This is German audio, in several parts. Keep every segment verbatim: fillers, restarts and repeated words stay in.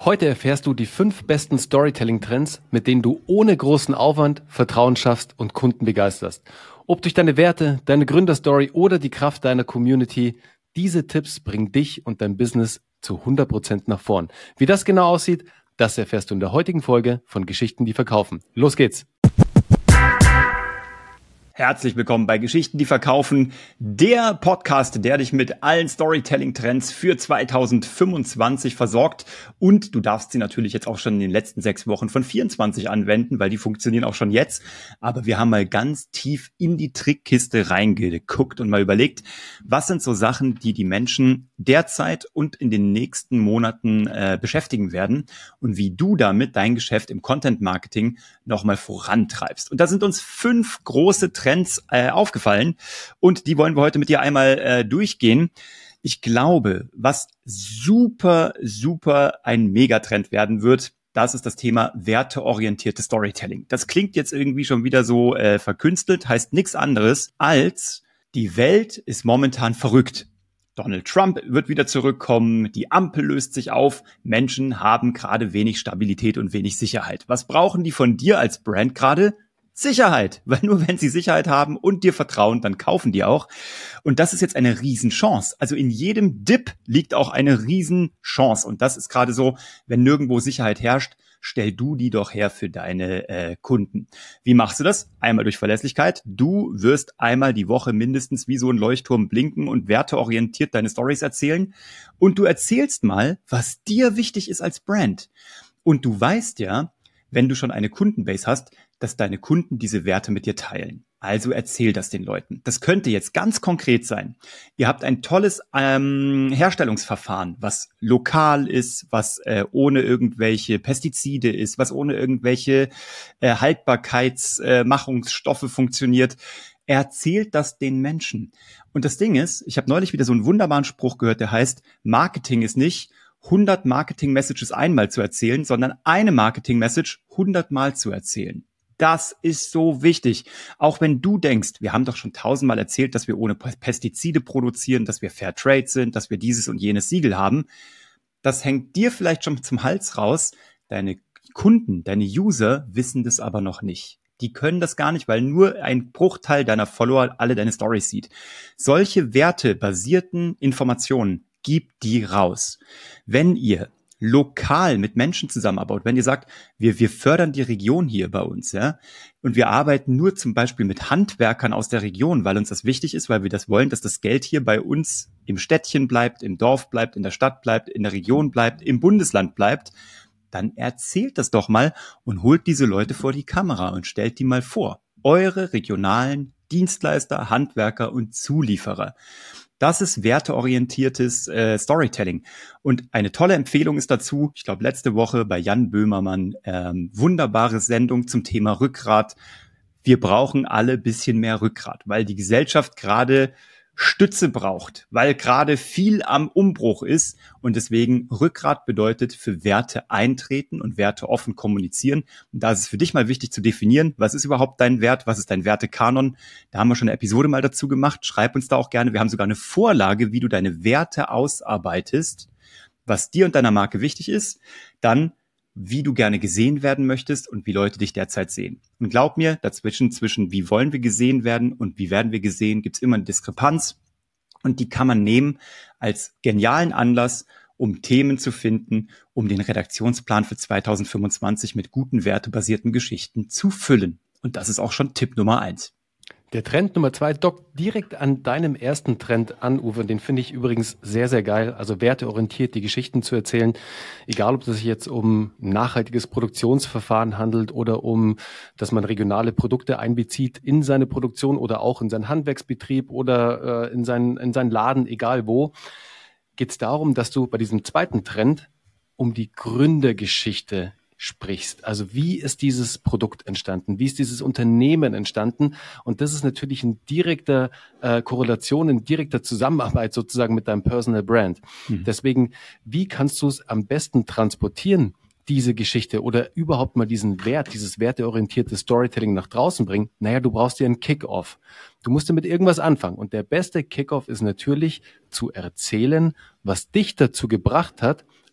Heute erfährst du die fünf besten Storytelling-Trends, mit denen du ohne großen Aufwand Vertrauen schaffst und Kunden begeisterst. Ob durch deine Werte, deine Gründerstory oder die Kraft deiner Community, diese Tipps bringen dich und dein Business zu hundert Prozent nach vorn. Wie das genau aussieht, das erfährst du in der heutigen Folge von Geschichten, die verkaufen. Los geht's! Herzlich willkommen bei Geschichten, die verkaufen, der Podcast, der dich mit allen Storytelling-Trends für zweitausendfünfundzwanzig versorgt. Und du darfst sie natürlich jetzt auch schon in den letzten sechs Wochen von vierundzwanzig anwenden, weil die funktionieren auch schon jetzt. Aber wir haben mal ganz tief in die Trickkiste reingeguckt und mal überlegt, was sind so Sachen, die die Menschen derzeit und in den nächsten Monaten äh, beschäftigen werden und wie du damit dein Geschäft im Content-Marketing nochmal vorantreibst. Und da sind uns fünf große Trends Trends äh, aufgefallen und die wollen wir heute mit dir einmal äh, durchgehen. Ich glaube, was super, super ein Megatrend werden wird, das ist das Thema werteorientierte Storytelling. Das klingt jetzt irgendwie schon wieder so äh, verkünstelt, heißt nichts anderes als, die Welt ist momentan verrückt. Donald Trump wird wieder zurückkommen, die Ampel löst sich auf, Menschen haben gerade wenig Stabilität und wenig Sicherheit. Was brauchen die von dir als Brand gerade? Sicherheit, weil nur wenn sie Sicherheit haben und dir vertrauen, dann kaufen die auch. Und das ist jetzt eine Riesenchance. Also in jedem Dip liegt auch eine Riesenchance. Und das ist gerade so, wenn nirgendwo Sicherheit herrscht, stell du die doch her für deine äh, Kunden. Wie machst du das? Einmal durch Verlässlichkeit. Du wirst einmal die Woche mindestens wie so ein Leuchtturm blinken und werteorientiert deine Stories erzählen. Und du erzählst mal, was dir wichtig ist als Brand. Und du weißt ja, wenn du schon eine Kundenbase hast, dass deine Kunden diese Werte mit dir teilen. Also erzähl das den Leuten. Das könnte jetzt ganz konkret sein. Ihr habt ein tolles ähm, Herstellungsverfahren, was lokal ist, was äh, ohne irgendwelche Pestizide ist, was ohne irgendwelche äh, Haltbarkeitsmachungsstoffe äh, funktioniert. Erzählt das den Menschen. Und das Ding ist, ich habe neulich wieder so einen wunderbaren Spruch gehört, der heißt, Marketing ist nicht hundert Marketing-Messages einmal zu erzählen, sondern eine Marketing-Message hundert Mal zu erzählen. Das ist so wichtig. Auch wenn du denkst, wir haben doch schon tausendmal erzählt, dass wir ohne Pestizide produzieren, dass wir Fair Trade sind, dass wir dieses und jenes Siegel haben. Das hängt dir vielleicht schon zum Hals raus. Deine Kunden, deine User wissen das aber noch nicht. Die können das gar nicht, weil nur ein Bruchteil deiner Follower alle deine Stories sieht. Solche wertebasierten Informationen, gib die raus. Wenn ihr lokal mit Menschen zusammenarbeitet, wenn ihr sagt, wir, wir fördern die Region hier bei uns, ja, und wir arbeiten nur zum Beispiel mit Handwerkern aus der Region, weil uns das wichtig ist, weil wir das wollen, dass das Geld hier bei uns im Städtchen bleibt, im Dorf bleibt, in der Stadt bleibt, in der Region bleibt, im Bundesland bleibt, dann erzählt das doch mal und holt diese Leute vor die Kamera und stellt die mal vor. Eure regionalen Dienstleister, Handwerker und Zulieferer. Das ist werteorientiertes äh, Storytelling. Und eine tolle Empfehlung ist dazu, ich glaube letzte Woche bei Jan Böhmermann, ähm, wunderbare Sendung zum Thema Rückgrat. Wir brauchen alle bisschen mehr Rückgrat, weil die Gesellschaft gerade Stütze braucht, weil gerade viel am Umbruch ist und deswegen Rückgrat bedeutet für Werte eintreten und Werte offen kommunizieren. Und da ist es für dich mal wichtig zu definieren, was ist überhaupt dein Wert, was ist dein Wertekanon. Da haben wir schon eine Episode mal dazu gemacht. Schreib uns da auch gerne. Wir haben sogar eine Vorlage, wie du deine Werte ausarbeitest, was dir und deiner Marke wichtig ist. Dann wie du gerne gesehen werden möchtest und wie Leute dich derzeit sehen. Und glaub mir, dazwischen, zwischen wie wollen wir gesehen werden und wie werden wir gesehen, gibt's immer eine Diskrepanz. Und die kann man nehmen als genialen Anlass, um Themen zu finden, um den Redaktionsplan für zweitausendfünfundzwanzig mit guten wertebasierten Geschichten zu füllen. Und das ist auch schon Tipp Nummer eins. Der Trend Nummer zwei dockt direkt an deinem ersten Trend an, Uwe. Den finde ich übrigens sehr, sehr geil. Also werteorientiert die Geschichten zu erzählen. Egal, ob es sich jetzt um ein nachhaltiges Produktionsverfahren handelt oder um, dass man regionale Produkte einbezieht in seine Produktion oder auch in seinen Handwerksbetrieb oder äh, in seinen, in seinen Laden, egal wo. Geht es darum, dass du bei diesem zweiten Trend um die Gründergeschichte sprichst. Also wie ist dieses Produkt entstanden? Wie ist dieses Unternehmen entstanden? Und das ist natürlich in direkter äh, Korrelation, in direkter Zusammenarbeit sozusagen mit deinem Personal Brand. Mhm. Deswegen, wie kannst du es am besten transportieren, diese Geschichte oder überhaupt mal diesen Wert, dieses werteorientierte Storytelling nach draußen bringen? Naja, du brauchst dir einen Kick-Off. Du musst damit irgendwas anfangen. Und der beste Kick-Off ist natürlich zu erzählen, was dich dazu gebracht hat,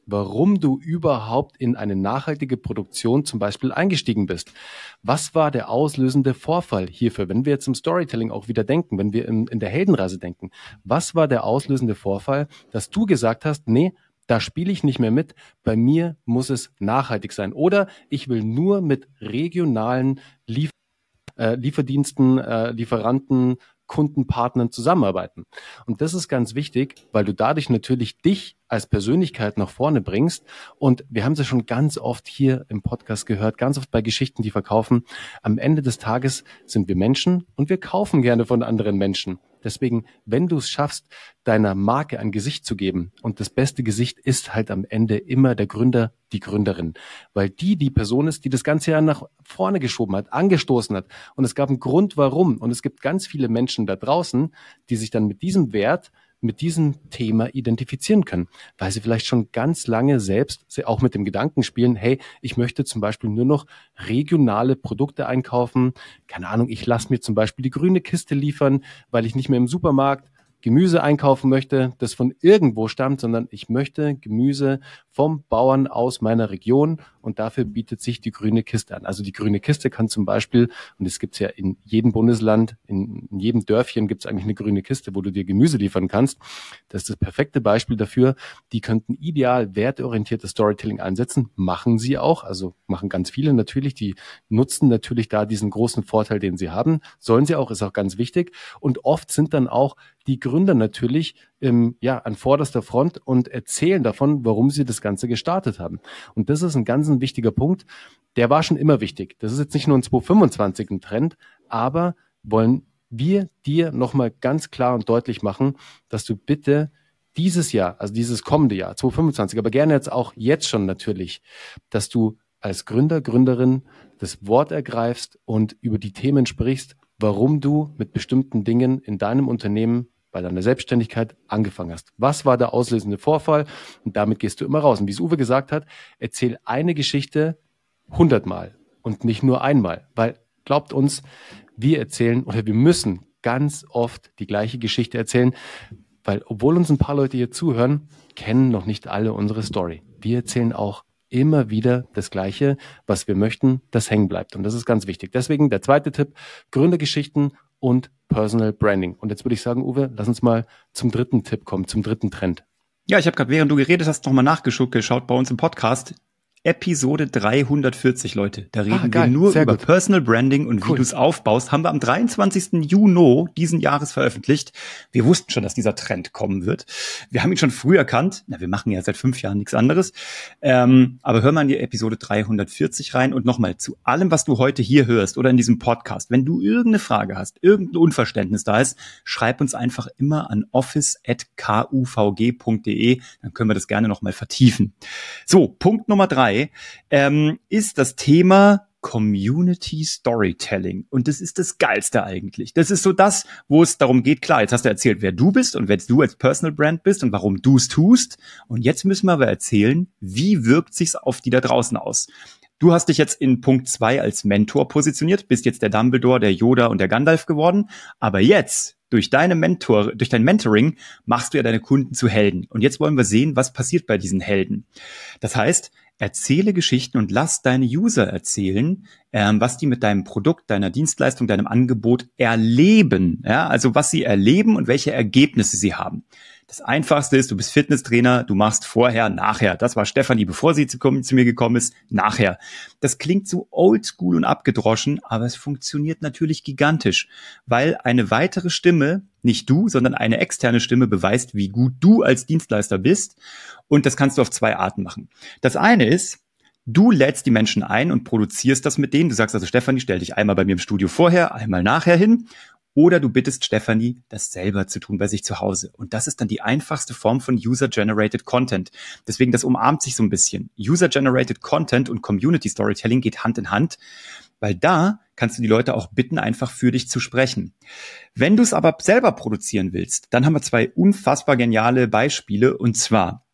warum du überhaupt in eine nachhaltige Produktion zum Beispiel eingestiegen bist. Was war der auslösende Vorfall hierfür? Wenn wir jetzt im Storytelling auch wieder denken, wenn wir in, in der Heldenreise denken, was war der auslösende Vorfall, dass du gesagt hast, nee, da spiele ich nicht mehr mit, bei mir muss es nachhaltig sein. Oder ich will nur mit regionalen Liefer- äh, Lieferdiensten, äh, Lieferanten, Kundenpartnern zusammenarbeiten. Und das ist ganz wichtig, weil du dadurch natürlich dich als Persönlichkeit nach vorne bringst. Und wir haben es ja schon ganz oft hier im Podcast gehört, ganz oft bei Geschichten, die verkaufen. Am Ende des Tages sind wir Menschen und wir kaufen gerne von anderen Menschen. Deswegen, wenn du es schaffst, deiner Marke ein Gesicht zu geben, und das beste Gesicht ist halt am Ende immer der Gründer, die Gründerin, weil die die Person ist, die das ganze Jahr nach vorne geschoben hat, angestoßen hat. Und es gab einen Grund, warum. Und es gibt ganz viele Menschen da draußen, die sich dann mit diesem Wert, mit diesem Thema identifizieren können, weil sie vielleicht schon ganz lange selbst auch mit dem Gedanken spielen, hey, ich möchte zum Beispiel nur noch regionale Produkte einkaufen. Keine Ahnung, ich lasse mir zum Beispiel die grüne Kiste liefern, weil ich nicht mehr im Supermarkt Gemüse einkaufen möchte, das von irgendwo stammt, sondern ich möchte Gemüse vom Bauern aus meiner Region, und dafür bietet sich die grüne Kiste an. Also die grüne Kiste kann zum Beispiel, und es gibt's ja in jedem Bundesland, in, in jedem Dörfchen gibt's eigentlich eine grüne Kiste, wo du dir Gemüse liefern kannst. Das ist das perfekte Beispiel dafür. Die könnten ideal werteorientiertes Storytelling einsetzen, machen sie auch, also machen ganz viele natürlich, die nutzen natürlich da diesen großen Vorteil, den sie haben, sollen sie auch, ist auch ganz wichtig. Und oft sind dann auch die Gründer natürlich ähm, ja an vorderster Front und erzählen davon, warum sie das Ganze gestartet haben. Und das ist ein ganz ein wichtiger Punkt. Der war schon immer wichtig. Das ist jetzt nicht nur ein zwanzig fünfundzwanzig ein Trend, aber wollen wir dir nochmal ganz klar und deutlich machen, dass du bitte dieses Jahr, also dieses kommende Jahr, zwanzig fünfundzwanzig, aber gerne jetzt auch jetzt schon natürlich, dass du als Gründer, Gründerin das Wort ergreifst und über die Themen sprichst, warum du mit bestimmten Dingen in deinem Unternehmen bei deiner Selbstständigkeit angefangen hast. Was war der auslösende Vorfall? Und damit gehst du immer raus. Und wie es Uwe gesagt hat, erzähl eine Geschichte hundertmal und nicht nur einmal. Weil, glaubt uns, wir erzählen oder wir müssen ganz oft die gleiche Geschichte erzählen, weil obwohl uns ein paar Leute hier zuhören, kennen noch nicht alle unsere Story. Wir erzählen auch immer wieder das Gleiche, was wir möchten, das hängen bleibt. Und das ist ganz wichtig. Deswegen der zweite Tipp, Gründergeschichten und Personal Branding. Und jetzt würde ich sagen, Uwe, lass uns mal zum dritten Tipp kommen, zum dritten Trend. Ja, ich habe gerade, während du geredet hast, nochmal nachgeschaut geschaut bei uns im Podcast. Episode dreihundertvierzig, Leute. Da reden ah, wir nur Sehr über gut. Personal Branding und cool. wie du es aufbaust. Haben wir am dreiundzwanzigsten Juni diesen Jahres veröffentlicht. Wir wussten schon, dass dieser Trend kommen wird. Wir haben ihn schon früh erkannt. Na, wir machen ja seit fünf Jahren nichts anderes. Ähm, aber hör mal in die Episode dreihundertvierzig rein. Und nochmal, zu allem, was du heute hier hörst oder in diesem Podcast, wenn du irgendeine Frage hast, irgendein Unverständnis da ist, schreib uns einfach immer an office at k u v g punkt d e. Dann können wir das gerne nochmal vertiefen. So, Punkt Nummer drei. Ähm, ist das Thema Community Storytelling. Und das ist das Geilste eigentlich. Das ist so das, wo es darum geht, klar, jetzt hast du erzählt, wer du bist und wer du als Personal Brand bist und warum du es tust. Und jetzt müssen wir aber erzählen, wie wirkt sich's auf die da draußen aus. Du hast dich jetzt in Punkt zwei als Mentor positioniert, bist jetzt der Dumbledore, der Yoda und der Gandalf geworden. Aber jetzt, durch deine Mentor, durch dein Mentoring, machst du ja deine Kunden zu Helden. Und jetzt wollen wir sehen, was passiert bei diesen Helden. Das heißt, erzähle Geschichten und lass deine User erzählen, ähm, was die mit deinem Produkt, deiner Dienstleistung, deinem Angebot erleben. Ja, also was sie erleben und welche Ergebnisse sie haben. Das Einfachste ist, du bist Fitnesstrainer, du machst vorher, nachher. Das war Stefanie, bevor sie zu, zu mir gekommen ist, nachher. Das klingt so oldschool und abgedroschen, aber es funktioniert natürlich gigantisch, weil eine weitere Stimme, nicht du, sondern eine externe Stimme beweist, wie gut du als Dienstleister bist. Und das kannst du auf zwei Arten machen. Das eine ist, du lädst die Menschen ein und produzierst das mit denen. Du sagst also, Stefanie, stell dich einmal bei mir im Studio vorher, einmal nachher hin. Oder du bittest Stefanie, das selber zu tun bei sich zu Hause. Und das ist dann die einfachste Form von User-Generated Content. Deswegen, das umarmt sich so ein bisschen. User-Generated Content und Community Storytelling geht Hand in Hand, weil da kannst du die Leute auch bitten, einfach für dich zu sprechen. Wenn du es aber selber produzieren willst, dann haben wir zwei unfassbar geniale Beispiele. Und zwar,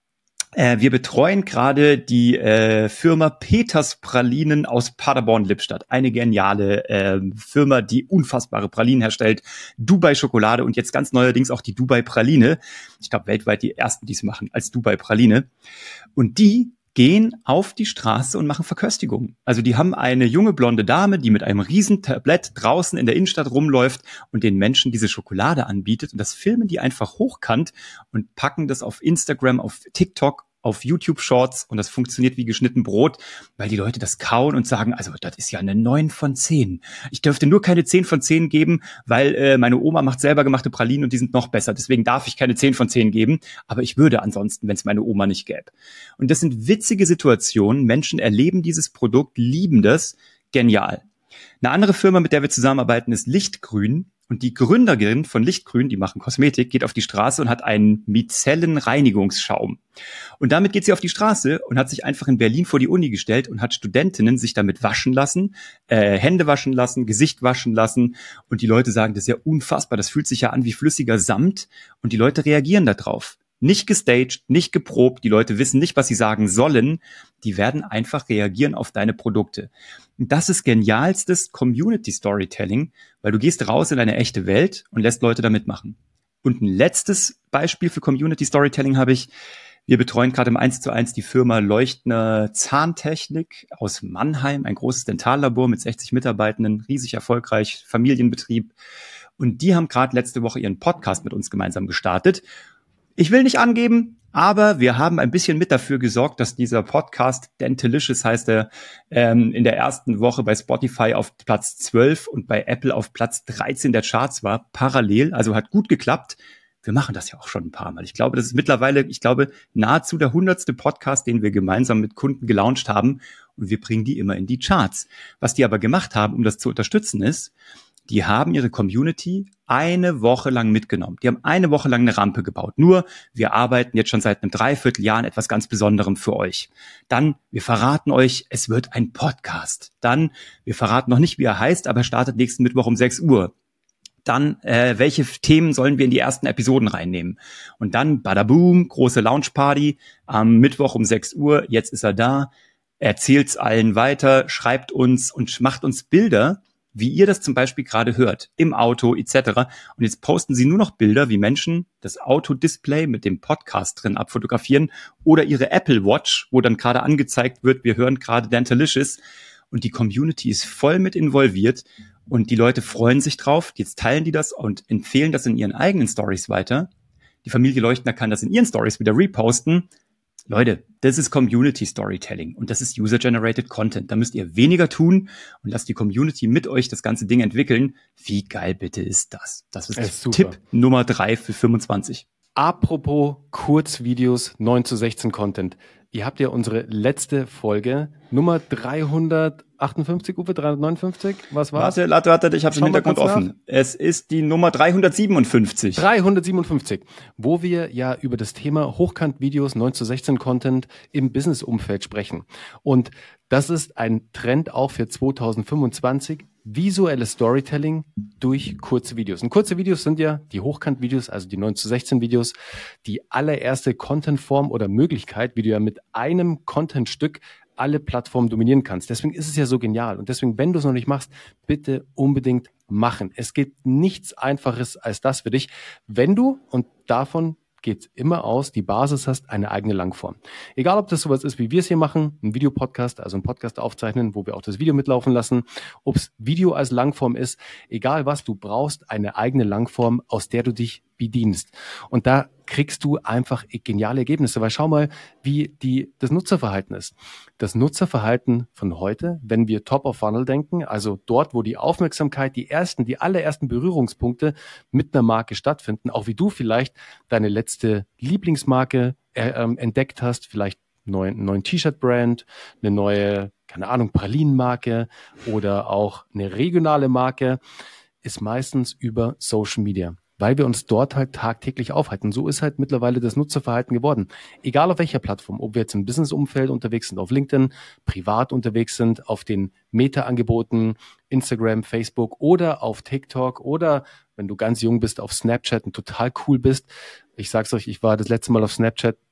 Äh, wir betreuen gerade die äh, Firma Peters Pralinen aus Paderborn-Lippstadt. Eine geniale äh, Firma, die unfassbare Pralinen herstellt. Dubai Schokolade und jetzt ganz neuerdings auch die Dubai Praline. Ich glaube, weltweit die ersten, die es machen, als Dubai Praline. Und die gehen auf die Straße und machen Verköstigungen. Also die haben eine junge blonde Dame, die mit einem riesen Tablett draußen in der Innenstadt rumläuft und den Menschen diese Schokolade anbietet. Und das filmen die einfach hochkant und packen das auf Instagram, auf TikTok, auf YouTube Shorts und das funktioniert wie geschnitten Brot, weil die Leute das kauen und sagen, also das ist ja eine neun von zehn. Ich dürfte nur keine zehn von zehn geben, weil äh, meine Oma macht selber gemachte Pralinen und die sind noch besser. Deswegen darf ich keine zehn von zehn geben, aber ich würde ansonsten, wenn es meine Oma nicht gäbe. Und das sind witzige Situationen. Menschen erleben dieses Produkt, lieben das. Genial. Eine andere Firma, mit der wir zusammenarbeiten, ist Lichtgrün. Und die Gründerin von Lichtgrün, die machen Kosmetik, geht auf die Straße und hat einen Micellenreinigungsschaum. Und damit geht sie auf die Straße und hat sich einfach in Berlin vor die Uni gestellt und hat Studentinnen sich damit waschen lassen, äh, Hände waschen lassen, Gesicht waschen lassen. Und die Leute sagen, das ist ja unfassbar, das fühlt sich ja an wie flüssiger Samt. Und die Leute reagieren darauf. Nicht gestaged, nicht geprobt, die Leute wissen nicht, was sie sagen sollen. Die werden einfach reagieren auf deine Produkte. Und das ist genialstes Community Storytelling, weil du gehst raus in eine echte Welt und lässt Leute da mitmachen. Und ein letztes Beispiel für Community Storytelling habe ich. Wir betreuen gerade im eins zu eins die Firma Leuchtner Zahntechnik aus Mannheim, ein großes Dentallabor mit sechzig Mitarbeitenden, riesig erfolgreich, Familienbetrieb. Und die haben gerade letzte Woche ihren Podcast mit uns gemeinsam gestartet. Ich will nicht angeben, aber wir haben ein bisschen mit dafür gesorgt, dass dieser Podcast, Dentalicious heißt er, ähm, in der ersten Woche bei Spotify auf Platz zwölf und bei Apple auf Platz dreizehn der Charts war, parallel, also hat gut geklappt. Wir machen das ja auch schon ein paar Mal. Ich glaube, das ist mittlerweile, ich glaube, nahezu der hundertste Podcast, den wir gemeinsam mit Kunden gelauncht haben und wir bringen die immer in die Charts. Was die aber gemacht haben, um das zu unterstützen, ist, die haben ihre Community eine Woche lang mitgenommen. Die haben eine Woche lang eine Rampe gebaut. Nur, wir arbeiten jetzt schon seit einem Dreivierteljahr an etwas ganz Besonderem für euch. Dann, wir verraten euch, es wird ein Podcast. Dann, wir verraten noch nicht, wie er heißt, aber er startet nächsten Mittwoch um sechs Uhr. Dann, äh, welche Themen sollen wir in die ersten Episoden reinnehmen? Und dann, badaboom, große Launchparty am Mittwoch um sechs Uhr. Jetzt ist er da. Erzählt's allen weiter, schreibt uns und macht uns Bilder, wie ihr das zum Beispiel gerade hört, im Auto et cetera. Und jetzt posten sie nur noch Bilder, wie Menschen das Autodisplay mit dem Podcast drin abfotografieren oder ihre Apple Watch, wo dann gerade angezeigt wird, wir hören gerade Dentalicious. Und die Community ist voll mit involviert und die Leute freuen sich drauf. Jetzt teilen die das und empfehlen das in ihren eigenen Stories weiter. Die Familie Leuchtner kann das in ihren Stories wieder reposten. Leute, das ist Community Storytelling und das ist User-Generated Content. Da müsst ihr weniger tun und lasst die Community mit euch das ganze Ding entwickeln. Wie geil bitte ist das? Das ist, ist Tipp Nummer drei für fünfundzwanzig. Apropos Kurzvideos, neun zu sechzehn Content. Ihr habt ja unsere letzte Folge, Nummer dreihundertachtundfünfzig, Uwe, dreihundertneunundfünfzig, was war's? Warte, warte, warte, ich habe den Hintergrund offen. Es ist die Nummer dreihundertsiebenundfünfzig. dreihundertsiebenundfünfzig, wo wir ja über das Thema Hochkant-Videos, neun zu sechzehn Content im Business-Umfeld sprechen. Und das ist ein Trend auch für zweitausendfünfundzwanzig, visuelles Storytelling durch kurze Videos. Und kurze Videos sind ja die Hochkant-Videos, also die neun zu sechzehn Videos, die allererste Content-Form oder Möglichkeit, wie du ja mit einem Content-Stück alle Plattformen dominieren kannst. Deswegen ist es ja so genial. Und deswegen, wenn du es noch nicht machst, bitte unbedingt machen. Es gibt nichts Einfaches als das für dich, wenn du, und davon geht immer aus, die Basis hast, eine eigene Langform. Egal, ob das sowas ist, wie wir es hier machen, ein Videopodcast, also ein Podcast aufzeichnen, wo wir auch das Video mitlaufen lassen, ob es Video als Langform ist, egal was, du brauchst eine eigene Langform, aus der du dich bedienst. Und da kriegst du einfach geniale Ergebnisse, weil schau mal, wie die, das Nutzerverhalten ist. Das Nutzerverhalten von heute, wenn wir Top of Funnel denken, also dort, wo die Aufmerksamkeit, die ersten, die allerersten Berührungspunkte mit einer Marke stattfinden, auch wie du vielleicht deine letzte Lieblingsmarke äh, ähm, entdeckt hast, vielleicht einen neuen, neuen T-Shirt-Brand, eine neue, keine Ahnung, Pralinenmarke oder auch eine regionale Marke, ist meistens über Social Media, weil wir uns dort halt tagtäglich aufhalten. So ist halt mittlerweile das Nutzerverhalten geworden. Egal auf welcher Plattform, ob wir jetzt im Business-Umfeld unterwegs sind, auf LinkedIn, privat unterwegs sind, auf den Meta-Angeboten, Instagram, Facebook oder auf TikTok oder wenn du ganz jung bist, auf Snapchat und total cool bist. Ich sag's euch, ich war das letzte Mal auf Snapchat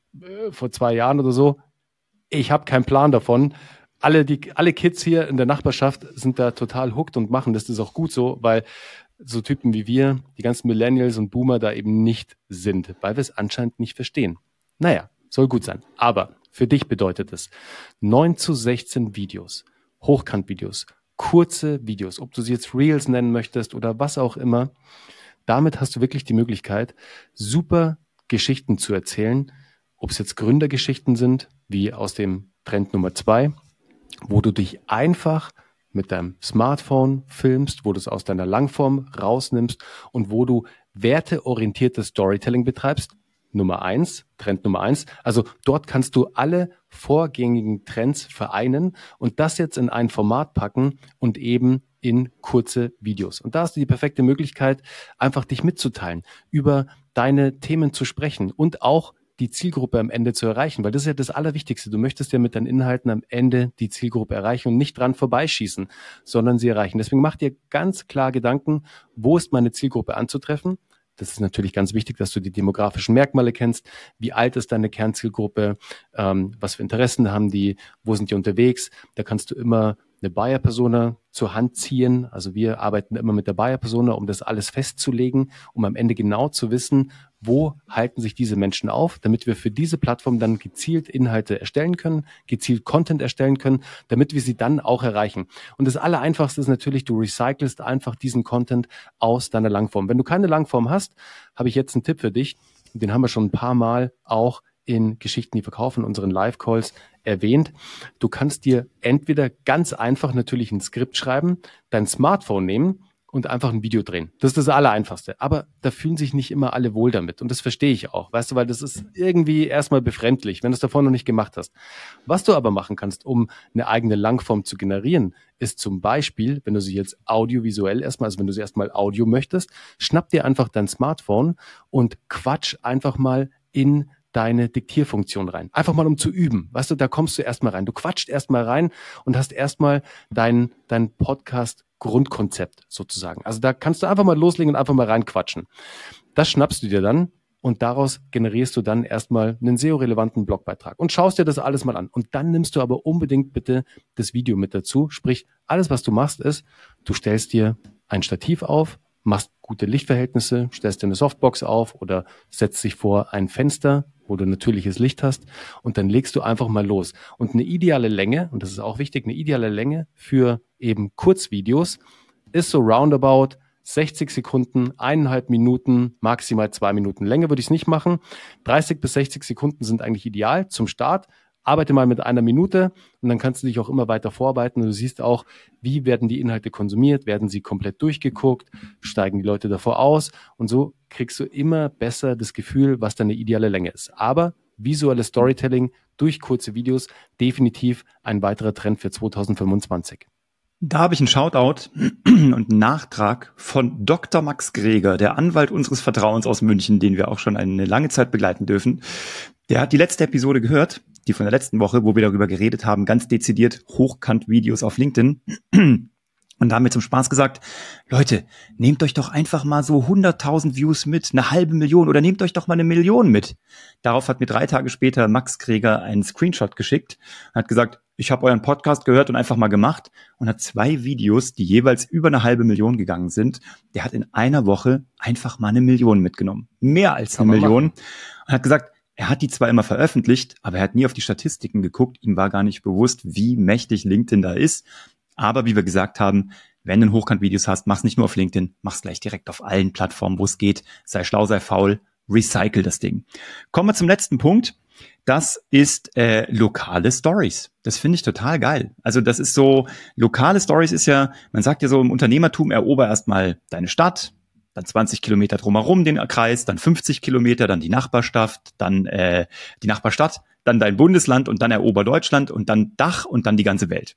äh, vor zwei Jahren oder so. Ich habe keinen Plan davon. Alle, die, alle Kids hier in der Nachbarschaft sind da total hooked und machen das. Das ist auch gut so, weil so Typen wie wir, die ganzen Millennials und Boomer da eben nicht sind, weil wir es anscheinend nicht verstehen. Naja, soll gut sein. Aber für dich bedeutet es neun zu sechzehn Videos, Hochkant-Videos, kurze Videos, ob du sie jetzt Reels nennen möchtest oder was auch immer. Damit hast du wirklich die Möglichkeit, super Geschichten zu erzählen, ob es jetzt Gründergeschichten sind, wie aus dem Trend Nummer zwei, wo du dich einfach mit deinem Smartphone filmst, wo du es aus deiner Langform rausnimmst und wo du werteorientiertes Storytelling betreibst. Nummer eins, Trend Nummer eins. Also dort kannst du alle vorgängigen Trends vereinen und das jetzt in ein Format packen und eben in kurze Videos. Und da hast du die perfekte Möglichkeit, einfach dich mitzuteilen, über deine Themen zu sprechen und auch die Zielgruppe am Ende zu erreichen, weil das ist ja das Allerwichtigste. Du möchtest ja mit deinen Inhalten am Ende die Zielgruppe erreichen und nicht dran vorbeischießen, sondern sie erreichen. Deswegen mach dir ganz klar Gedanken, wo ist meine Zielgruppe anzutreffen? Das ist natürlich ganz wichtig, dass du die demografischen Merkmale kennst. Wie alt ist deine Kernzielgruppe? Ähm, was für Interessen haben die? Wo sind die unterwegs? Da kannst du immer eine Buyer-Persona zur Hand ziehen. Also wir arbeiten immer mit der Buyer-Persona, um das alles festzulegen, um am Ende genau zu wissen, wo halten sich diese Menschen auf, damit wir für diese Plattform dann gezielt Inhalte erstellen können, gezielt Content erstellen können, damit wir sie dann auch erreichen. Und das Allereinfachste ist natürlich, du recycelst einfach diesen Content aus deiner Langform. Wenn du keine Langform hast, habe ich jetzt einen Tipp für dich. Den haben wir schon ein paar Mal auch in Geschichten, die verkaufen, unseren Live-Calls erwähnt. Du kannst dir entweder ganz einfach natürlich ein Skript schreiben, dein Smartphone nehmen und einfach ein Video drehen. Das ist das Allereinfachste. Aber da fühlen sich nicht immer alle wohl damit. Und das verstehe ich auch. Weißt du, weil das ist irgendwie erstmal befremdlich, wenn du es davor noch nicht gemacht hast. Was du aber machen kannst, um eine eigene Langform zu generieren, ist zum Beispiel, wenn du sie jetzt audiovisuell erstmal, also wenn du sie erstmal Audio möchtest, schnapp dir einfach dein Smartphone und quatsch einfach mal in deine Diktierfunktion rein. Einfach mal, um zu üben. Weißt du, da kommst du erstmal rein. Du quatscht erstmal rein und hast erstmal dein, dein Podcast-Grundkonzept sozusagen. Also da kannst du einfach mal loslegen und einfach mal reinquatschen. Das schnappst du dir dann und daraus generierst du dann erstmal einen S E O-relevanten Blogbeitrag und schaust dir das alles mal an. Und dann nimmst du aber unbedingt bitte das Video mit dazu. Sprich, alles, was du machst, ist, du stellst dir ein Stativ auf, machst gute Lichtverhältnisse, stellst dir eine Softbox auf oder setzt dich vor ein Fenster, wo du natürliches Licht hast und dann legst du einfach mal los. Und eine ideale Länge, und das ist auch wichtig, eine ideale Länge für eben Kurzvideos ist so roundabout sechzig Sekunden, eineinhalb Minuten, maximal zwei Minuten. Länger würde ich es nicht machen. dreißig bis sechzig Sekunden sind eigentlich ideal zum Start. Arbeite mal mit einer Minute und dann kannst du dich auch immer weiter vorarbeiten. Du siehst auch, wie werden die Inhalte konsumiert, werden sie komplett durchgeguckt, steigen die Leute davor aus und so kriegst du immer besser das Gefühl, was deine ideale Länge ist. Aber visuelles Storytelling durch kurze Videos definitiv ein weiterer Trend für zweitausendfünfundzwanzig. Da habe ich einen Shoutout und einen Nachtrag von Doktor Max Greger, der Anwalt unseres Vertrauens aus München, den wir auch schon eine lange Zeit begleiten dürfen. Der hat die letzte Episode gehört, die von der letzten Woche, wo wir darüber geredet haben, ganz dezidiert Hochkant-Videos auf LinkedIn. Und da haben wir zum Spaß gesagt, Leute, nehmt euch doch einfach mal so hunderttausend Views mit, eine halbe Million oder nehmt euch doch mal eine Million mit. Darauf hat mir drei Tage später Max Greger einen Screenshot geschickt und hat gesagt, ich habe euren Podcast gehört und einfach mal gemacht und hat zwei Videos, die jeweils über eine halbe Million gegangen sind. Der hat in einer Woche einfach mal eine Million mitgenommen. Mehr als eine Million. Und hat gesagt, er hat die zwar immer veröffentlicht, aber er hat nie auf die Statistiken geguckt. Ihm war gar nicht bewusst, wie mächtig LinkedIn da ist. Aber wie wir gesagt haben, wenn du Hochkant-Videos hast, mach's nicht nur auf LinkedIn, mach's gleich direkt auf allen Plattformen, wo es geht. Sei schlau, sei faul, recycle das Ding. Kommen wir zum letzten Punkt. Das ist äh, lokale Stories. Das finde ich total geil. Also das ist so, lokale Stories ist ja, man sagt ja so im Unternehmertum, erober erstmal deine Stadt, dann zwanzig Kilometer drumherum den Kreis, dann fünfzig Kilometer, dann die Nachbarschaft, dann äh, die Nachbarstadt, dann dein Bundesland und dann erober Deutschland und dann Dach und dann die ganze Welt.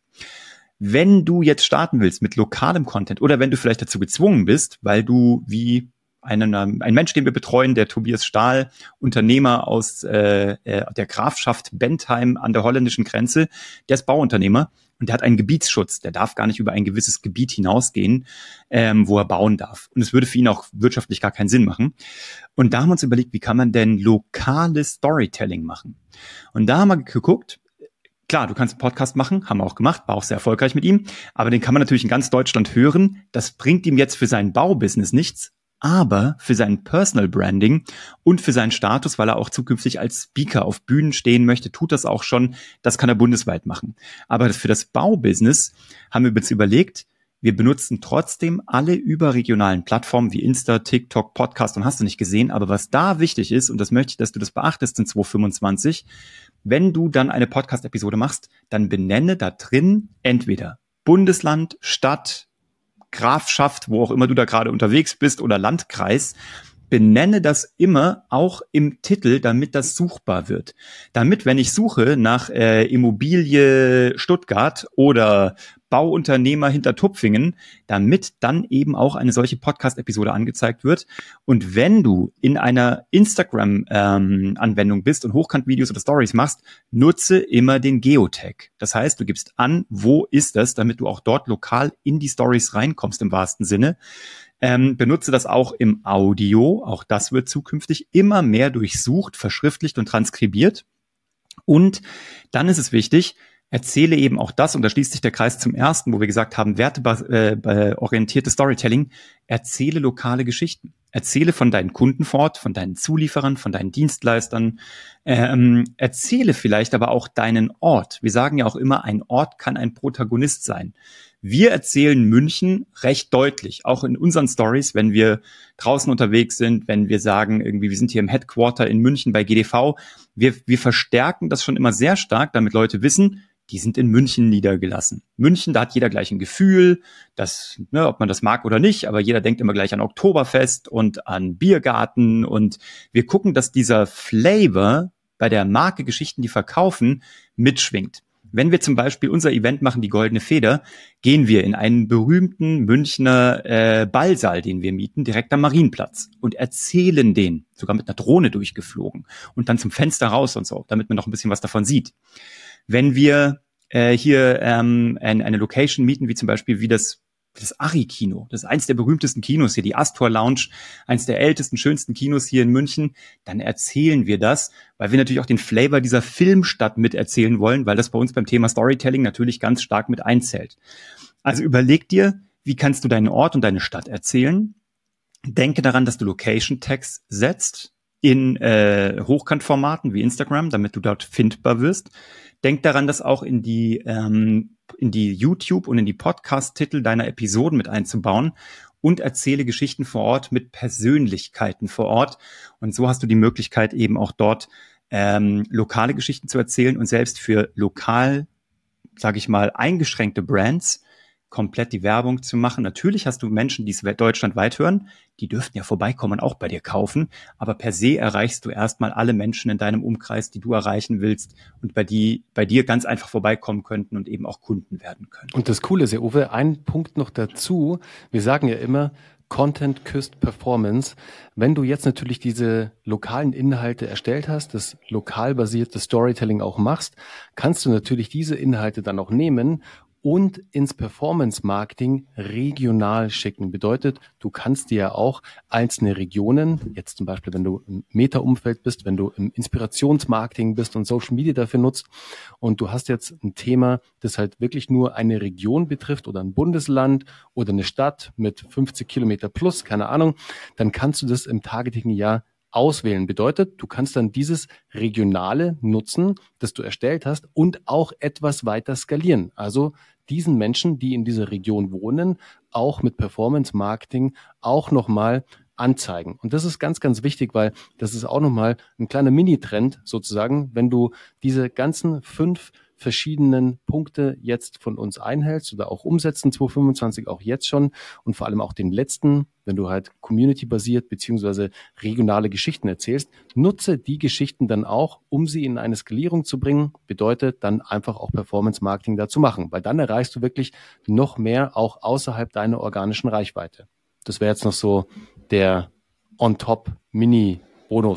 Wenn du jetzt starten willst mit lokalem Content oder wenn du vielleicht dazu gezwungen bist, weil du wie einen, ein Mensch, den wir betreuen, der Tobias Stahl, Unternehmer aus äh, der Grafschaft Bentheim an der holländischen Grenze, der ist Bauunternehmer Und der hat einen Gebietsschutz. Der darf gar nicht über ein gewisses Gebiet hinausgehen, ähm, wo er bauen darf. Und es würde für ihn auch wirtschaftlich gar keinen Sinn machen. Und da haben wir uns überlegt, wie kann man denn lokales Storytelling machen? Und da haben wir geguckt, klar, du kannst einen Podcast machen, haben wir auch gemacht, war auch sehr erfolgreich mit ihm, aber den kann man natürlich in ganz Deutschland hören. Das bringt ihm jetzt für sein Baubusiness nichts, aber für sein Personal Branding und für seinen Status, weil er auch zukünftig als Speaker auf Bühnen stehen möchte, tut das auch schon. Das kann er bundesweit machen. Aber für das Baubusiness haben wir uns überlegt, wir benutzen trotzdem alle überregionalen Plattformen wie Insta, TikTok, Podcast und hast du nicht gesehen. Aber was da wichtig ist, und das möchte ich, dass du das beachtest in zwanzig fünfundzwanzig, wenn du dann eine Podcast-Episode machst, dann benenne da drin entweder Bundesland, Stadt, Grafschaft, wo auch immer du da gerade unterwegs bist oder Landkreis, benenne das immer auch im Titel, damit das suchbar wird. Damit, wenn ich suche nach äh, Immobilie Stuttgart oder Bauunternehmer Hintertupfingen, damit dann eben auch eine solche Podcast-Episode angezeigt wird. Und wenn du in einer Instagram-Anwendung ähm, bist und Hochkant-Videos oder Stories machst, nutze immer den Geotag. Das heißt, du gibst an, wo ist das, damit du auch dort lokal in die Stories reinkommst im wahrsten Sinne. Ähm, benutze das auch im Audio. Auch das wird zukünftig immer mehr durchsucht, verschriftlicht und transkribiert. Und dann ist es wichtig, erzähle eben auch das, und da schließt sich der Kreis zum ersten, wo wir gesagt haben, werteorientierte Storytelling, erzähle lokale Geschichten. Erzähle von deinen Kunden fort, von deinen Zulieferern, von deinen Dienstleistern. Ähm, erzähle vielleicht aber auch deinen Ort. Wir sagen ja auch immer, ein Ort kann ein Protagonist sein. Wir erzählen München recht deutlich, auch in unseren Stories, wenn wir draußen unterwegs sind, wenn wir sagen, irgendwie, wir sind hier im Headquarter in München bei G D V. Wir, wir verstärken das schon immer sehr stark, damit Leute wissen, die sind in München niedergelassen. München, da hat jeder gleich ein Gefühl, dass, ne, ob man das mag oder nicht, aber jeder denkt immer gleich an Oktoberfest und an Biergarten, und wir gucken, dass dieser Flavor bei der Marke Geschichten, die verkaufen, mitschwingt. Wenn wir zum Beispiel unser Event machen, die Goldene Feder, gehen wir in einen berühmten Münchner äh, Ballsaal, den wir mieten, direkt am Marienplatz, und erzählen den, sogar mit einer Drohne durchgeflogen und dann zum Fenster raus und so, damit man noch ein bisschen was davon sieht. Wenn wir äh, hier ähm, ein, eine Location mieten, wie zum Beispiel wie das das Arri-Kino, das ist eins der berühmtesten Kinos hier, die Astor Lounge, eins der ältesten, schönsten Kinos hier in München, dann erzählen wir das, weil wir natürlich auch den Flavor dieser Filmstadt miterzählen wollen, weil das bei uns beim Thema Storytelling natürlich ganz stark mit einzählt. Also überleg dir, wie kannst du deinen Ort und deine Stadt erzählen? Denke daran, dass du Location-Tags setzt in äh, Hochkantformaten wie Instagram, damit du dort findbar wirst. Denk daran, das auch in die ähm, in die YouTube und in die Podcast-Titel deiner Episoden mit einzubauen, und erzähle Geschichten vor Ort mit Persönlichkeiten vor Ort. Und so hast du die Möglichkeit, eben auch dort ähm, lokale Geschichten zu erzählen und selbst für lokal, sage ich mal, eingeschränkte Brands komplett die Werbung zu machen. Natürlich hast du Menschen, die es deutschlandweit hören, die dürften ja vorbeikommen und auch bei dir kaufen, aber per se erreichst du erstmal alle Menschen in deinem Umkreis, die du erreichen willst und bei, die, bei dir ganz einfach vorbeikommen könnten und eben auch Kunden werden können. Und das Coole ist ja, Uwe, ein Punkt noch dazu, wir sagen ja immer, Content küsst Performance. Wenn du jetzt natürlich diese lokalen Inhalte erstellt hast, das lokal basierte Storytelling auch machst, kannst du natürlich diese Inhalte dann auch nehmen und ins Performance-Marketing regional schicken. Bedeutet, du kannst dir ja auch einzelne Regionen, jetzt zum Beispiel, wenn du im Meta-Umfeld bist, wenn du im Inspirationsmarketing bist und Social Media dafür nutzt und du hast jetzt ein Thema, das halt wirklich nur eine Region betrifft oder ein Bundesland oder eine Stadt mit fünfzig Kilometer plus, keine Ahnung, dann kannst du das im Targeting ja auswählen. Bedeutet, du kannst dann dieses Regionale nutzen, das du erstellt hast, und auch etwas weiter skalieren. Also diesen Menschen, die in dieser Region wohnen, auch mit Performance Marketing auch nochmal anzeigen. Und das ist ganz, ganz wichtig, weil das ist auch nochmal ein kleiner Mini-Trend sozusagen, wenn du diese ganzen fünf verschiedenen Punkte jetzt von uns einhältst oder auch umsetzen, zwanzig fünfundzwanzig auch jetzt schon, und vor allem auch den letzten, wenn du halt community-basiert beziehungsweise regionale Geschichten erzählst, nutze die Geschichten dann auch, um sie in eine Skalierung zu bringen, bedeutet dann einfach auch Performance-Marketing dazu machen, weil dann erreichst du wirklich noch mehr auch außerhalb deiner organischen Reichweite. Das wäre jetzt noch so der On-Top-Mini-Bonus-Tipp.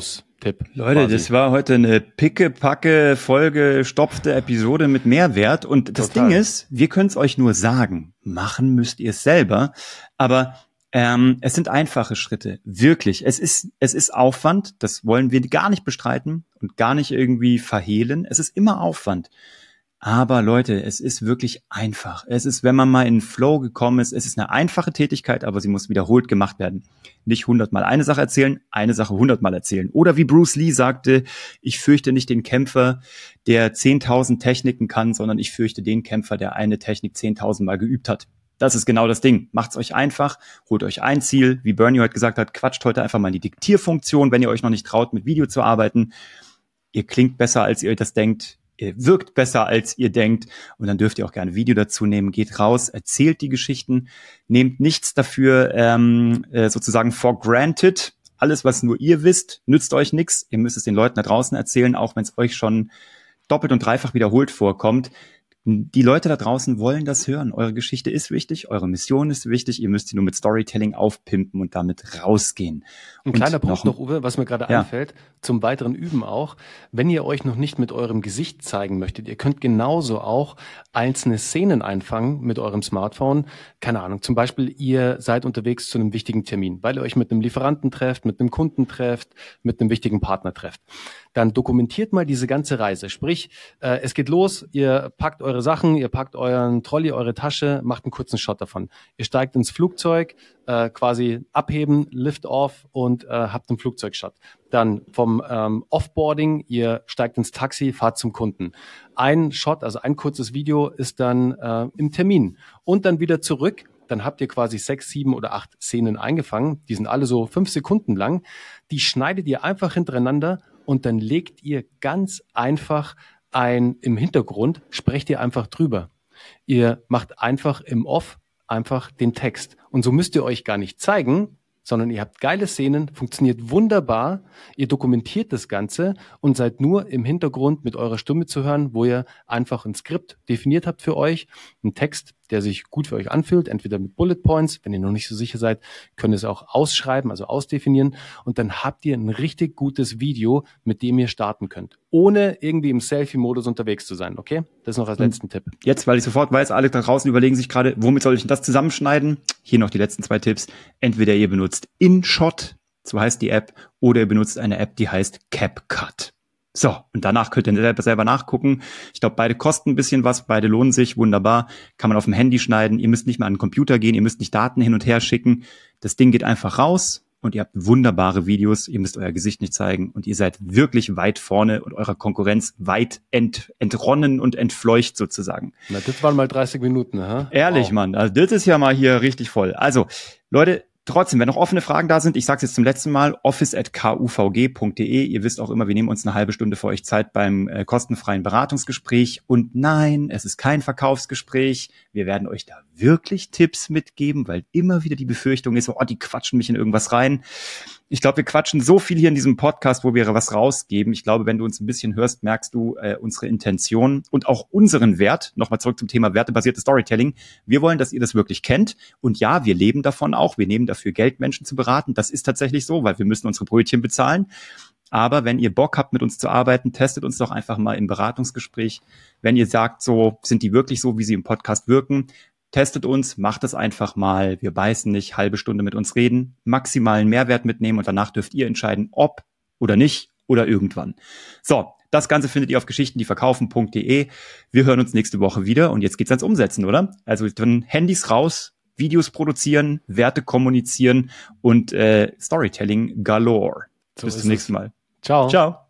Tipp. Leute, quasi. Das war heute eine picke-packe, vollgestopfte Episode mit Mehrwert. Und das Total. Ding ist, wir können es euch nur sagen. Machen müsst ihr es selber. Aber ähm, es sind einfache Schritte. Wirklich. Es ist, es ist Aufwand. Das wollen wir gar nicht bestreiten und gar nicht irgendwie verhehlen. Es ist immer Aufwand. Aber Leute, es ist wirklich einfach. Es ist, wenn man mal in den Flow gekommen ist, es ist eine einfache Tätigkeit, aber sie muss wiederholt gemacht werden. Nicht hundertmal eine Sache erzählen, eine Sache hundertmal erzählen. Oder wie Bruce Lee sagte, ich fürchte nicht den Kämpfer, der zehntausend Techniken kann, sondern ich fürchte den Kämpfer, der eine Technik zehntausend Mal geübt hat. Das ist genau das Ding. Macht's euch einfach, holt euch ein Ziel. Wie Bernie heute gesagt hat, quatscht heute einfach mal in die Diktierfunktion, wenn ihr euch noch nicht traut, mit Video zu arbeiten. Ihr klingt besser, als ihr das denkt. Ihr wirkt besser, als ihr denkt. Und dann dürft ihr auch gerne ein Video dazu nehmen. Geht raus, erzählt die Geschichten. Nehmt nichts dafür ähm, äh, sozusagen for granted. Alles, was nur ihr wisst, nützt euch nichts. Ihr müsst es den Leuten da draußen erzählen, auch wenn es euch schon doppelt und dreifach wiederholt vorkommt. Die Leute da draußen wollen das hören. Eure Geschichte ist wichtig, eure Mission ist wichtig. Ihr müsst sie nur mit Storytelling aufpimpen und damit rausgehen. Ein und kleiner Punkt noch, Uwe, was mir gerade ja. einfällt, zum weiteren Üben auch. Wenn ihr euch noch nicht mit eurem Gesicht zeigen möchtet, ihr könnt genauso auch einzelne Szenen einfangen mit eurem Smartphone. Keine Ahnung, zum Beispiel ihr seid unterwegs zu einem wichtigen Termin, weil ihr euch mit einem Lieferanten trefft, mit einem Kunden trefft, mit einem wichtigen Partner trefft. Dann dokumentiert mal diese ganze Reise. Sprich, äh, es geht los, ihr packt eure Sachen, ihr packt euren Trolley, eure Tasche, macht einen kurzen Shot davon. Ihr steigt ins Flugzeug, äh, quasi abheben, Lift off und äh, habt einen Flugzeugshot. Dann vom ähm, Offboarding, ihr steigt ins Taxi, fahrt zum Kunden. Ein Shot, also ein kurzes Video ist dann äh, im Termin. Und dann wieder zurück. Dann habt ihr quasi sechs, sieben oder acht Szenen eingefangen. Die sind alle so fünf Sekunden lang. Die schneidet ihr einfach hintereinander und dann legt ihr ganz einfach ein, im Hintergrund, sprecht ihr einfach drüber. Ihr macht einfach im Off einfach den Text. Und so müsst ihr euch gar nicht zeigen, sondern ihr habt geile Szenen, funktioniert wunderbar, ihr dokumentiert das Ganze und seid nur im Hintergrund mit eurer Stimme zu hören, wo ihr einfach ein Skript definiert habt für euch, einen Text, der sich gut für euch anfühlt, entweder mit Bullet Points, wenn ihr noch nicht so sicher seid, könnt ihr es auch ausschreiben, also ausdefinieren und dann habt ihr ein richtig gutes Video, mit dem ihr starten könnt, ohne irgendwie im Selfie-Modus unterwegs zu sein, okay? Das noch als letzten Tipp. Jetzt, weil ich sofort weiß, alle da draußen überlegen sich gerade, womit soll ich denn das zusammenschneiden? Hier noch die letzten zwei Tipps. Entweder ihr benutzt InShot, so heißt die App, oder ihr benutzt eine App, die heißt CapCut. So, und danach könnt ihr selber nachgucken. Ich glaube, beide kosten ein bisschen was, beide lohnen sich, wunderbar. Kann man auf dem Handy schneiden. Ihr müsst nicht mal an den Computer gehen, ihr müsst nicht Daten hin und her schicken. Das Ding geht einfach raus und ihr habt wunderbare Videos. Ihr müsst euer Gesicht nicht zeigen und ihr seid wirklich weit vorne und eurer Konkurrenz weit ent, entronnen und entfleucht sozusagen. Na, das waren mal dreißig Minuten, ha? Ehrlich, wow. Mann, also das ist ja mal hier richtig voll. Also, Leute, trotzdem, wenn noch offene Fragen da sind, ich sage es jetzt zum letzten Mal, office at k u v g punkt d e. Ihr wisst auch immer, wir nehmen uns eine halbe Stunde für euch Zeit beim äh, kostenfreien Beratungsgespräch. Und nein, es ist kein Verkaufsgespräch. Wir werden euch da wirklich Tipps mitgeben, weil immer wieder die Befürchtung ist, oh, die quatschen mich in irgendwas rein. Ich glaube, wir quatschen so viel hier in diesem Podcast, wo wir was rausgeben. Ich glaube, wenn du uns ein bisschen hörst, merkst du äh, unsere Intention und auch unseren Wert. Nochmal zurück zum Thema wertebasiertes Storytelling. Wir wollen, dass ihr das wirklich kennt. Und ja, wir leben davon auch. Wir nehmen dafür Geld, Menschen zu beraten. Das ist tatsächlich so, weil wir müssen unsere Brötchen bezahlen. Aber wenn ihr Bock habt, mit uns zu arbeiten, testet uns doch einfach mal im Beratungsgespräch. Wenn ihr sagt, so sind die wirklich so, wie sie im Podcast wirken, testet uns, macht es einfach mal. Wir beißen nicht, halbe Stunde mit uns reden, maximalen Mehrwert mitnehmen und danach dürft ihr entscheiden, ob oder nicht oder irgendwann. So, das Ganze findet ihr auf geschichten die verkaufen punkt d e. Wir hören uns nächste Woche wieder und jetzt geht's ans Umsetzen, oder? Also dann Handys raus, Videos produzieren, Werte kommunizieren und äh, Storytelling galore. So Bis zum nächsten Mal. Ciao. Ciao.